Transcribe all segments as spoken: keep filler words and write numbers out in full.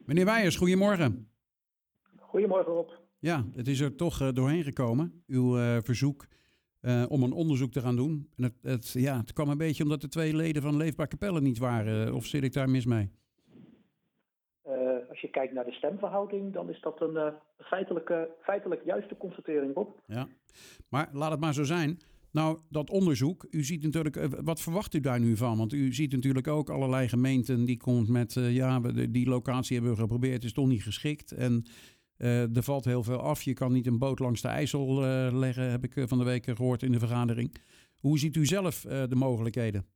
Meneer Wijers, goedemorgen. Goedemorgen Rob. Ja, het is er toch uh, doorheen gekomen, uw uh, verzoek uh, om een onderzoek te gaan doen. En het, het, ja, het kwam een beetje omdat de twee leden van Leefbaar Capelle niet waren. Of zit ik daar mis mee? Uh, als je kijkt naar de stemverhouding, dan is dat een uh, feitelijke, feitelijk juiste constatering, Rob. Ja, maar laat het maar zo zijn. Nou, dat onderzoek, u ziet natuurlijk, uh, wat verwacht u daar nu van? Want u ziet natuurlijk ook allerlei gemeenten die komt met, uh, ja, die locatie hebben we geprobeerd, is toch niet geschikt. En uh, er valt heel veel af. Je kan niet een boot langs de IJssel uh, leggen, heb ik uh, van de week gehoord in de vergadering. Hoe ziet u zelf uh, de mogelijkheden?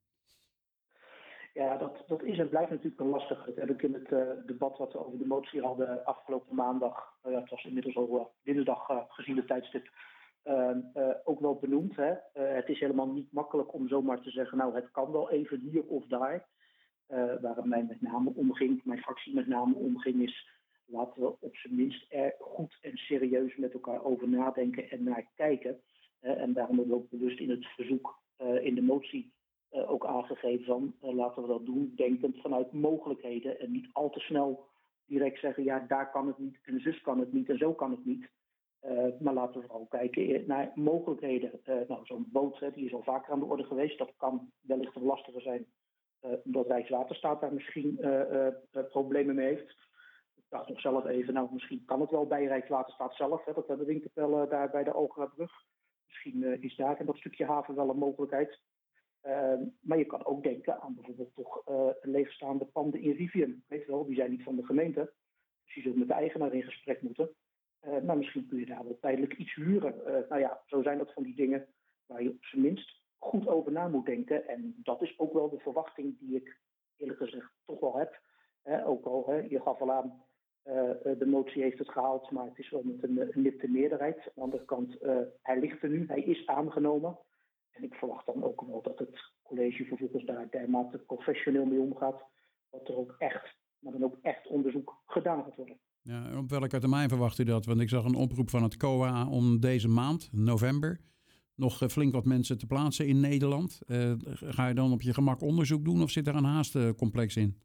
Ja, dat, dat is en blijft natuurlijk een lastig. Dat heb ik in het uh, debat wat we over de motie hadden afgelopen maandag, uh, ja, het was inmiddels al uh, dinsdag uh, gezien het tijdstip, uh, uh, ook wel benoemd. Hè? Uh, het is helemaal niet makkelijk om zomaar te zeggen, nou het kan wel even hier of daar. Uh, waar het mij met name om ging, mijn fractie met name om ging, is laten we op zijn minst er goed en serieus met elkaar over nadenken en naar kijken. Uh, en daarom hebben we ook bewust in het verzoek, uh, in de motie, Uh, ook aangegeven van uh, laten we dat doen, denkend vanuit mogelijkheden en niet al te snel direct zeggen, ja, daar kan het niet en zus kan het niet en zo kan het niet. Uh, maar laten we vooral kijken naar mogelijkheden. Uh, nou, zo'n boot, hè, die is al vaker aan de orde geweest. Dat kan wellicht een lastige zijn, uh, omdat Rijkswaterstaat daar misschien uh, uh, uh, problemen mee heeft. Ik dacht nog zelf even, nou, misschien kan het wel bij Rijkswaterstaat zelf. Hè, dat hebben we in Capelle daar bij de Algrabrug. Misschien uh, is daar in dat stukje haven wel een mogelijkheid. Uh, maar je kan ook denken aan bijvoorbeeld toch uh, leegstaande panden in Rivium. Weet je wel, die zijn niet van de gemeente. Dus je zult met de eigenaar in gesprek moeten. Uh, maar misschien kun je daar wel tijdelijk iets huren. Uh, nou ja, zo zijn dat van die dingen waar je op zijn minst goed over na moet denken. En dat is ook wel de verwachting die ik eerlijk gezegd toch wel heb. Uh, ook al, hè, je gaf al aan, uh, de motie heeft het gehaald, maar het is wel met een, een nipte meerderheid. Aan de andere kant, uh, hij ligt er nu, hij is aangenomen. En ik verwacht dan ook wel dat het college vervolgens daar dermate professioneel mee omgaat. Dat er ook echt, maar dan ook echt onderzoek gedaan gaat worden. Ja, op welke termijn verwacht u dat? Want ik zag een oproep van het C O A om deze maand, november, nog flink wat mensen te plaatsen in Nederland. Uh, ga je dan op je gemak onderzoek doen of zit er een haastencomplex in?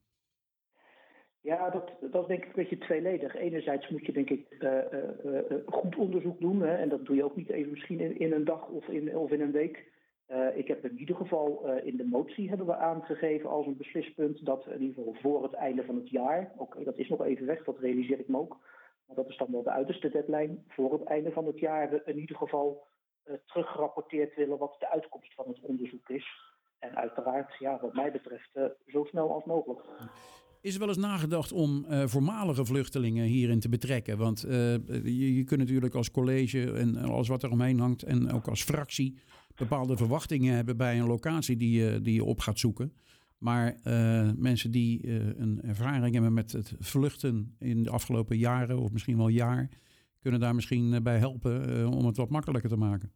Ja, dat, dat is denk ik een beetje tweeledig. Enerzijds moet je denk ik uh, uh, uh, goed onderzoek doen. Hè, en dat doe je ook niet even misschien in, in een dag of in, of in een week. Uh, ik heb in ieder geval uh, in de motie hebben we aangegeven als een beslispunt dat in ieder geval voor het einde van het jaar, oké, okay, dat is nog even weg, dat realiseer ik me ook. Maar dat is dan wel de uiterste deadline. Voor het einde van het jaar we in ieder geval uh, teruggerapporteerd willen wat de uitkomst van het onderzoek is. En uiteraard, ja, wat mij betreft, uh, zo snel als mogelijk. Is er wel eens nagedacht om uh, voormalige vluchtelingen hierin te betrekken? Want uh, je, je kunt natuurlijk als college en alles wat er omheen hangt en ook als fractie bepaalde verwachtingen hebben bij een locatie die je, die je op gaat zoeken. Maar uh, mensen die uh, een ervaring hebben met het vluchten in de afgelopen jaren of misschien wel jaar, kunnen daar misschien bij helpen uh, om het wat makkelijker te maken.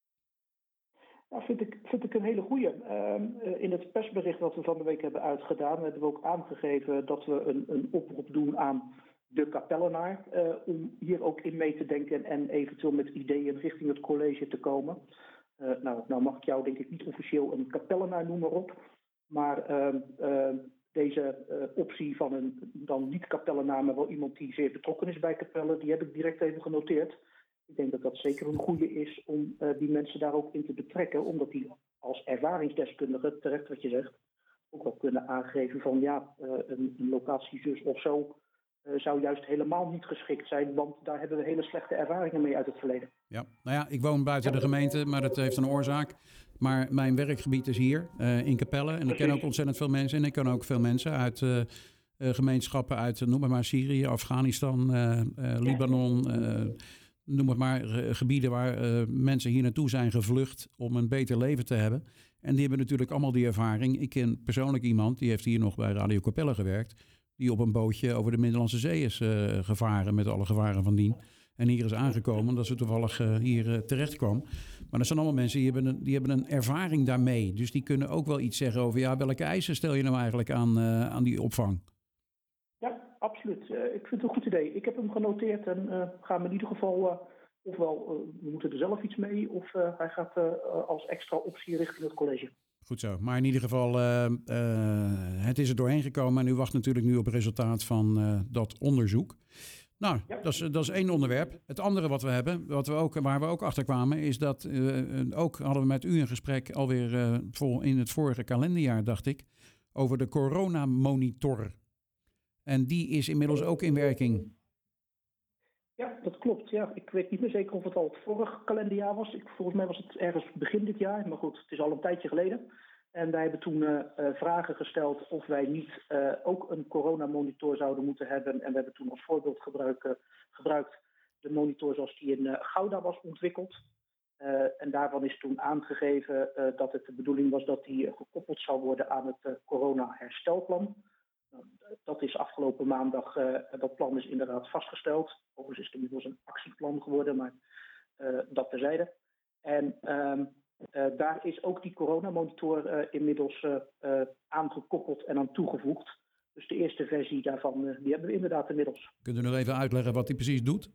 Nou, vind ik, vind ik een hele goeie. Uh, in het persbericht dat we van de week hebben uitgedaan, hebben we ook aangegeven dat we een, een oproep doen aan de kapellenaar. Uh, om hier ook in mee te denken en eventueel met ideeën richting het college te komen. Uh, nou, nou mag ik jou denk ik niet officieel een kapellenaar noemen, Rob. Maar uh, uh, deze uh, optie van een dan niet kapellenaar, maar wel iemand die zeer betrokken is bij Capelle, die heb ik direct even genoteerd. Ik denk dat dat zeker een goede is om uh, die mensen daar ook in te betrekken. Omdat die als ervaringsdeskundige, terecht wat je zegt, ook wel kunnen aangeven van ja, uh, een, een locatiezus of zo uh, zou juist helemaal niet geschikt zijn. Want daar hebben we hele slechte ervaringen mee uit het verleden. Ja, nou ja, ik woon buiten de gemeente, maar dat heeft een oorzaak. Maar mijn werkgebied is hier uh, in Capelle. En ik ken ook ontzettend veel mensen. En ik ken ook veel mensen uit uh, uh, gemeenschappen uit, uh, noem maar, maar Syrië, Afghanistan, uh, uh, Libanon. Uh, Noem het maar, gebieden waar uh, mensen hier naartoe zijn gevlucht om een beter leven te hebben. En die hebben natuurlijk allemaal die ervaring. Ik ken persoonlijk iemand, die heeft hier nog bij Radio Capelle gewerkt, die op een bootje over de Middellandse Zee is uh, gevaren met alle gevaren van dien. En hier is aangekomen, dat ze toevallig uh, hier uh, terecht kwam. Maar dat zijn allemaal mensen die hebben, een, die hebben een ervaring daarmee. Dus die kunnen ook wel iets zeggen over, ja, welke eisen stel je nou eigenlijk aan, uh, aan die opvang? Ja, absoluut. Uh, ik vind het een goed idee. Ik heb hem genoteerd en uh, ga hem in ieder geval, uh, ofwel uh, we moeten er zelf iets mee, of uh, hij gaat uh, als extra optie richting het college. Goed zo. Maar in ieder geval, uh, uh, het is er doorheen gekomen en u wacht natuurlijk nu op het resultaat van uh, dat onderzoek. Nou, ja. dat, is, dat is één onderwerp. Het andere wat we hebben, wat we ook, waar we ook achter kwamen, is dat uh, ook hadden we met u een gesprek alweer uh, vol in het vorige kalenderjaar, dacht ik, over de coronamonitor. En die is inmiddels ook in werking. Ja, dat klopt. Ja, ik weet niet meer zeker of het al het vorige kalenderjaar was. Ik, volgens mij was het ergens begin dit jaar, maar goed, het is al een tijdje geleden. En wij hebben toen uh, uh, vragen gesteld of wij niet uh, ook een coronamonitor zouden moeten hebben. En we hebben toen als voorbeeld gebruik, gebruikt de monitor zoals die in uh, Gouda was ontwikkeld. Uh, en daarvan is toen aangegeven uh, dat het de bedoeling was dat die uh, gekoppeld zou worden aan het uh, corona-herstelplan. Nou, dat is afgelopen maandag, uh, dat plan is inderdaad vastgesteld. Overigens is het inmiddels een actieplan geworden, maar uh, dat terzijde. En um, uh, daar is ook die coronamonitor uh, inmiddels uh, uh, aangekoppeld en aan toegevoegd. Dus de eerste versie daarvan, uh, die hebben we inderdaad inmiddels. Kunt u nog even uitleggen wat die precies doet?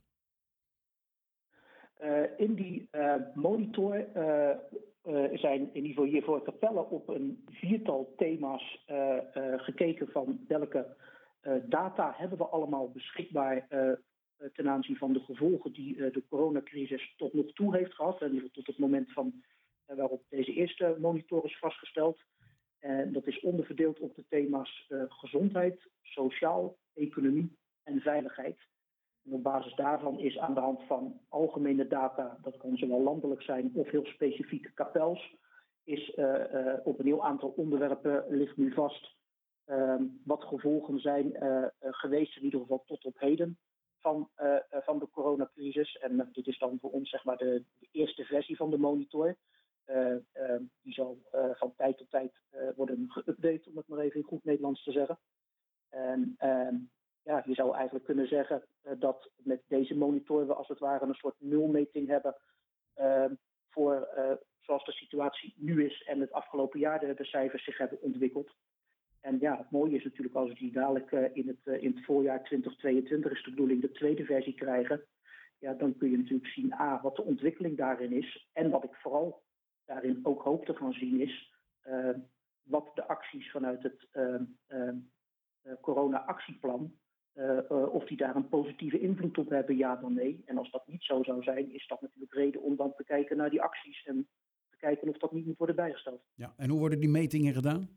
Uh, in die uh, monitor uh, uh, zijn in ieder geval hier voor Capelle op een viertal thema's uh, uh, gekeken van welke uh, data hebben we allemaal beschikbaar uh, ten aanzien van de gevolgen die uh, de coronacrisis tot nog toe heeft gehad. In ieder geval tot het moment van uh, waarop deze eerste monitor is vastgesteld. En dat is onderverdeeld op de thema's uh, gezondheid, sociaal, economie en veiligheid. En op basis daarvan is aan de hand van algemene data, dat kan zowel landelijk zijn of heel specifieke kapels, is uh, uh, op een heel aantal onderwerpen ligt nu vast uh, wat gevolgen zijn uh, uh, geweest, in ieder geval tot op heden, van, uh, uh, van de coronacrisis. En uh, dit is dan voor ons zeg maar de, de eerste versie van de monitor. Uh, uh, die zal uh, van tijd tot tijd uh, worden geüpdate, om het maar even in goed Nederlands te zeggen. En uh, ja, je zou eigenlijk kunnen zeggen uh, dat met deze monitor we als het ware een soort nulmeting hebben uh, voor uh, zoals de situatie nu is en het afgelopen jaar de, de cijfers zich hebben ontwikkeld. En ja, het mooie is natuurlijk als we die dadelijk uh, in, het, uh, in het voorjaar twintig tweeëntwintig is de bedoeling de tweede versie krijgen. Ja, dan kun je natuurlijk zien a, wat de ontwikkeling daarin is. En wat ik vooral daarin ook hoop te gaan zien is uh, wat de acties vanuit het uh, uh, uh, corona-actieplan, uh, uh, of die daar een positieve invloed op hebben, ja dan nee. En als dat niet zo zou zijn, is dat natuurlijk reden om dan te kijken naar die acties en te kijken of dat niet moet worden bijgesteld. Ja, en hoe worden die metingen gedaan?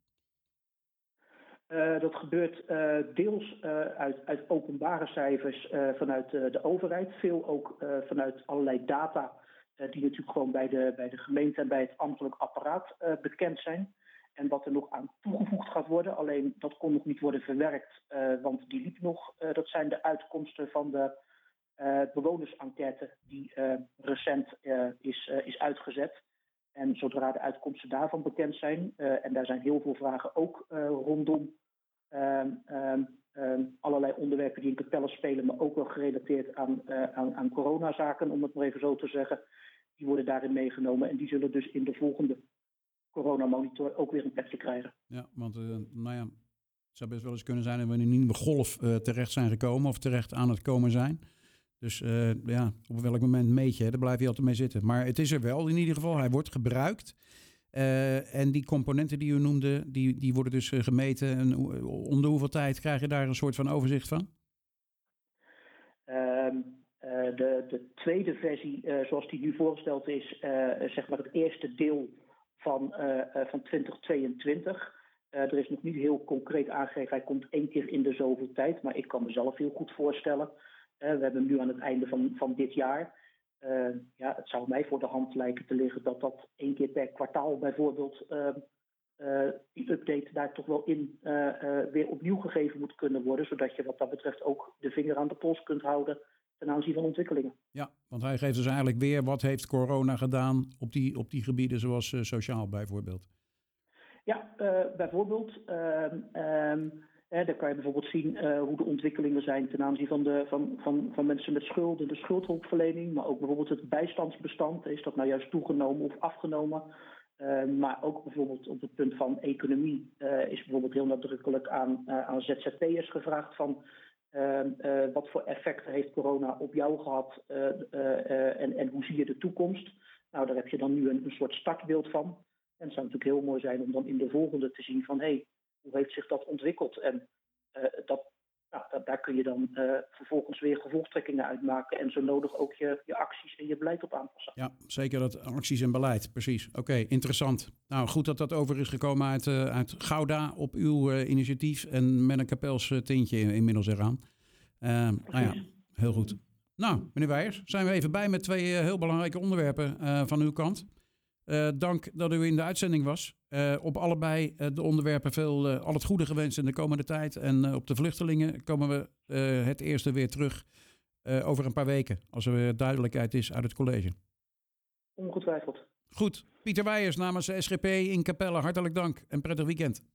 Uh, dat gebeurt uh, deels uh, uit, uit openbare cijfers uh, vanuit uh, de overheid, veel ook uh, vanuit allerlei data uh, die natuurlijk gewoon bij de, bij de gemeente en bij het ambtelijk apparaat uh, bekend zijn. En wat er nog aan toegevoegd gaat worden, alleen dat kon nog niet worden verwerkt, uh, want die liep nog. Uh, dat zijn de uitkomsten van de uh, bewonersenquête die uh, recent uh, is, uh, is uitgezet. En zodra de uitkomsten daarvan bekend zijn, uh, en daar zijn heel veel vragen ook uh, rondom uh, uh, uh, allerlei onderwerpen die in Capelle spelen, maar ook wel gerelateerd aan, uh, aan, aan coronazaken, om het maar even zo te zeggen, die worden daarin meegenomen en die zullen dus in de volgende coronamonitor ook weer een plekje krijgen. Ja, want uh, nou ja, het zou best wel eens kunnen zijn dat we in een nieuwe golf uh, terecht zijn gekomen of terecht aan het komen zijn. Dus uh, ja, op welk moment meet je, daar blijf je altijd mee zitten. Maar het is er wel in ieder geval, hij wordt gebruikt. Uh, en die componenten die u noemde, die, die worden dus uh, gemeten. En om de hoeveel tijd krijg je daar een soort van overzicht van? Uh, uh, de, de tweede versie, uh, zoals die nu voorgesteld is, uh, zeg maar het eerste deel van, uh, uh, van twintig tweeëntwintig. Uh, er is nog niet heel concreet aangegeven, hij komt één keer in de zoveel tijd. Maar ik kan mezelf heel goed voorstellen. Uh, we hebben hem nu aan het einde van, van dit jaar. Uh, ja, het zou mij voor de hand lijken te liggen dat dat één keer per kwartaal bijvoorbeeld uh, uh, die update daar toch wel in uh, uh, weer opnieuw gegeven moet kunnen worden. Zodat je wat dat betreft ook de vinger aan de pols kunt houden ten aanzien van ontwikkelingen. Ja, want hij geeft dus eigenlijk weer wat heeft corona gedaan op die, op die gebieden zoals uh, sociaal bijvoorbeeld. Ja, uh, bijvoorbeeld. Uh, um, Eh, daar kan je bijvoorbeeld zien uh, hoe de ontwikkelingen zijn ten aanzien van, de, van, van, van mensen met schulden, de schuldhulpverlening, maar ook bijvoorbeeld het bijstandsbestand. Is dat nou juist toegenomen of afgenomen? Uh, maar ook bijvoorbeeld op het punt van economie uh, is bijvoorbeeld heel nadrukkelijk aan, uh, aan Z Z P'ers gevraagd van uh, uh, wat voor effecten heeft corona op jou gehad uh, uh, uh, en, en hoe zie je de toekomst? Nou, daar heb je dan nu een, een soort startbeeld van. En het zou natuurlijk heel mooi zijn om dan in de volgende te zien van hé, hey, hoe heeft zich dat ontwikkeld? En uh, dat, nou, dat, daar kun je dan uh, vervolgens weer gevolgtrekkingen uitmaken en zo nodig ook je, je acties en je beleid op aanpassen. Ja, zeker dat acties en beleid, precies. Oké, okay, interessant. Nou, goed dat dat over is gekomen uit, uh, uit Gouda op uw uh, initiatief en met een Kapels uh, tintje inmiddels eraan. Uh, nou ja, heel goed. Nou, meneer Wijers, zijn we even bij met twee uh, heel belangrijke onderwerpen uh, van uw kant. Uh, dank dat u in de uitzending was. Uh, op allebei uh, de onderwerpen veel uh, al het goede gewenst in de komende tijd. En uh, op de vluchtelingen komen we uh, het eerste weer terug uh, over een paar weken. Als er weer duidelijkheid is uit het college. Ongetwijfeld. Goed. Pieter Wijers namens de S G P in Capelle. Hartelijk dank en prettig weekend.